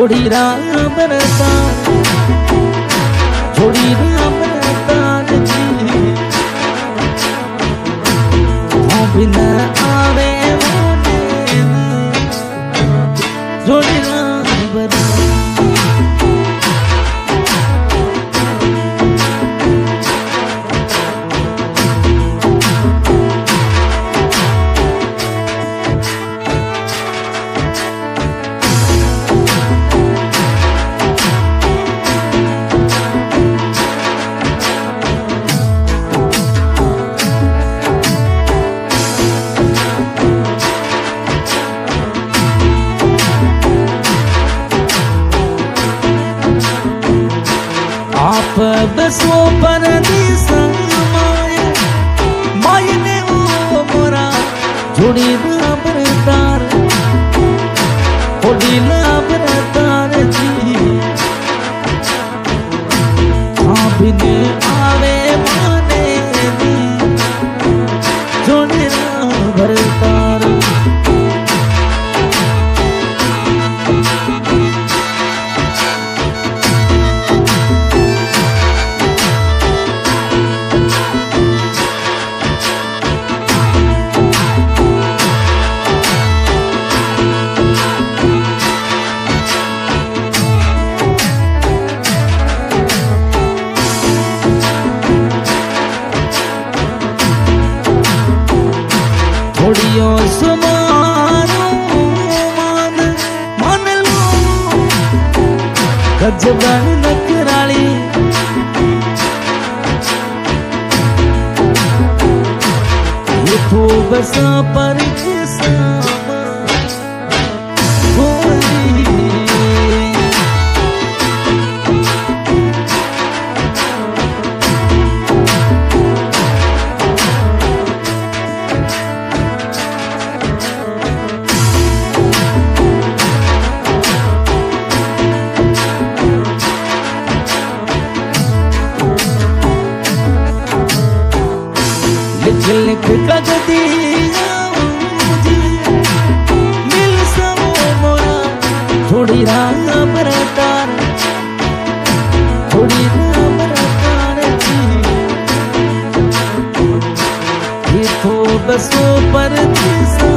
छोड़ी राम रतार, छोड़ी राम रतार जी बिना आवे मोने छोड़ी राम रतार। आप बसो परदेसा माए माए ने वो मोरा छोड़ी राम रतार, छोड़ी राम रतार जी बिने आवे माने छोड़ी राम रतार। छोड़ियो सुमारो मान मान लो गजबन नकराली ये तो बसा पर किसा लिख कगदी मिल समो मोरा छोड़ी राम रतार, छोड़ी राम रतार जी ये तो बसो परदेसा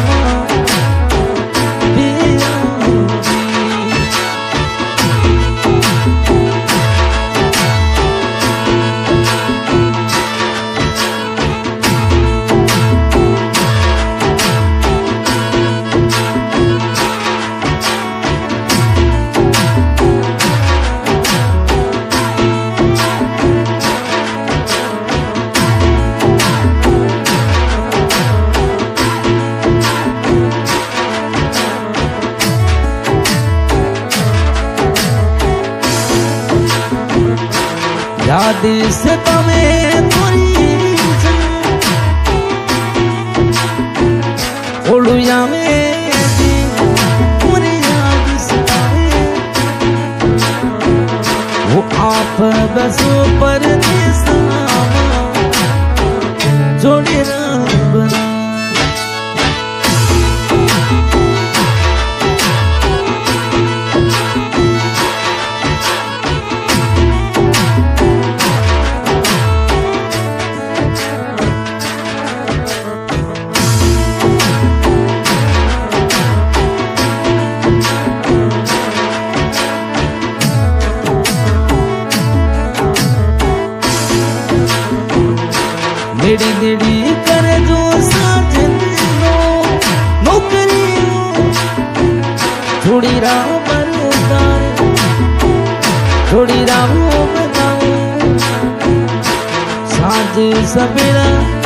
याद से तमें थोड़ी ओलुया में पूरी याद से वो आप बसो परदेसा छोड़ी राम रतार। नेड़ी नेड़ी कर जो साजन नौकरी छोड़ी राम रतार, छोड़ी राम रतार साँझ सवेरा